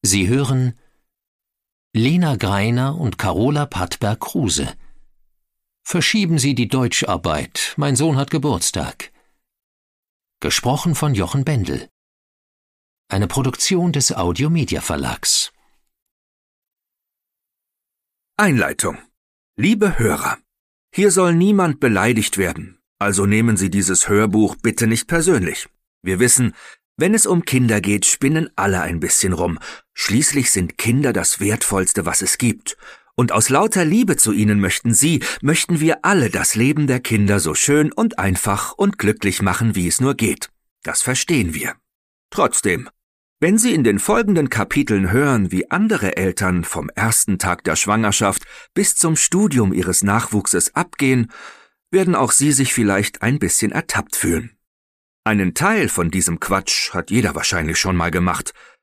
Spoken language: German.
Sie hören Lena Greiner und Carola Pattberg-Kruse. Verschieben Sie die Deutscharbeit, mein Sohn hat Geburtstag. Gesprochen von Jochen Bendel. Eine Produktion des Audio-Media Verlags. Einleitung. Liebe Hörer, hier soll niemand beleidigt werden, also nehmen Sie dieses Hörbuch bitte nicht persönlich. Wir wissen, wenn es um Kinder geht, spinnen alle ein bisschen rum. Schließlich sind Kinder das Wertvollste, was es gibt. Und aus lauter Liebe zu ihnen möchten wir alle das Leben der Kinder so schön und einfach und glücklich machen, wie es nur geht. Das verstehen wir. Trotzdem, wenn Sie in den folgenden Kapiteln hören, wie andere Eltern vom ersten Tag der Schwangerschaft bis zum Studium ihres Nachwuchses abgehen, werden auch Sie sich vielleicht ein bisschen ertappt fühlen. Einen Teil von diesem Quatsch hat jeder wahrscheinlich schon mal gemacht,